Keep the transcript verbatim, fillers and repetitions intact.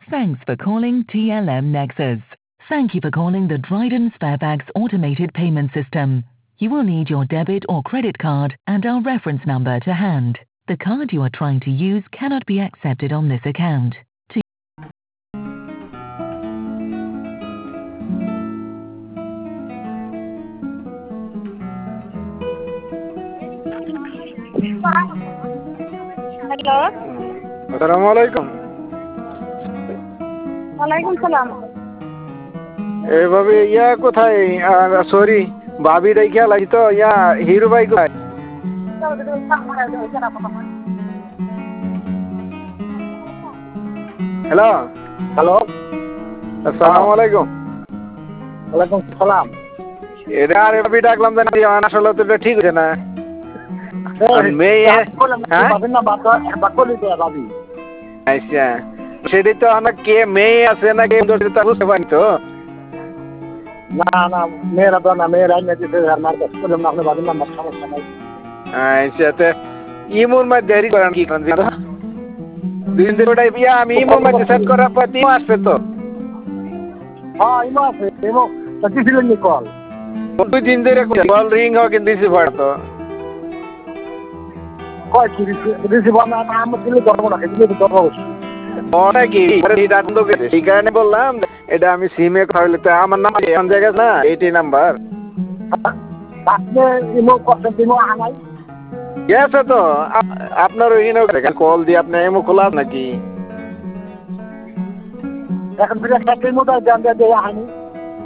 Thanks for calling T L M Nexus. Thank you for calling the Dryden Sparebags automated payment system. You will need your debit or credit card and our reference number to hand. The card you are trying to use cannot be accepted on this account. To hello, আসসালামু আলাইকুম। ওয়ালাইকুম সালাম। এভাবে ইয়া কোথায়? Sorry, ভাবি রেখে লাগি তো ইয়া হিরো ভাই কোথায়? হ্যালো হ্যালো, আসসালামু আলাইকুম। ওয়ালাইকুম সালাম। এটা আর ভাবি ডাকলাম জানি আসলে তো এটা ঠিক হচ্ছে না। মেয়ে হ্যাঁ আচ্ছা, সেটাই তো আমার কে মেয়ে আছে না কে বুঝতে পারি তো। না না, মেয়েরা তো না, মেয়েরা দিতে মার্কেট করলাম না, আপনার ভাবির নাম্বার সমস্যা নাই। আচ্ছা, তো ইমোর মধ্যে দেরি করেন কি করেন দিন দিন ওটাই বিয়া আমি ইমোর মধ্যে সেট করার পর ইমো আসছে তো। হ্যাঁ, ইমো আছে, ইমো তো দিছিলেন নি কল? দুই দিন ধরে কল রিং হয় কিন্তু রিসিভ হয় তো। কয় কি রিসিভ না, আমার দিলে ধরবো না, দিলে তো ধরবো অবশ্যই। কি সেই কারণে বললাম এটা আমি সিমে খাইলে তো আমার নাম এমন জায়গা না এইটি নাম্বার আপনি ইমো করছেন, ইমো আনাই গেছে তো। আপনার ওইখানে কল দিয়ে আপনার এমো খোলা নাকি? এখন ফিরে একটা ইমো দেন দিয়ে আনি।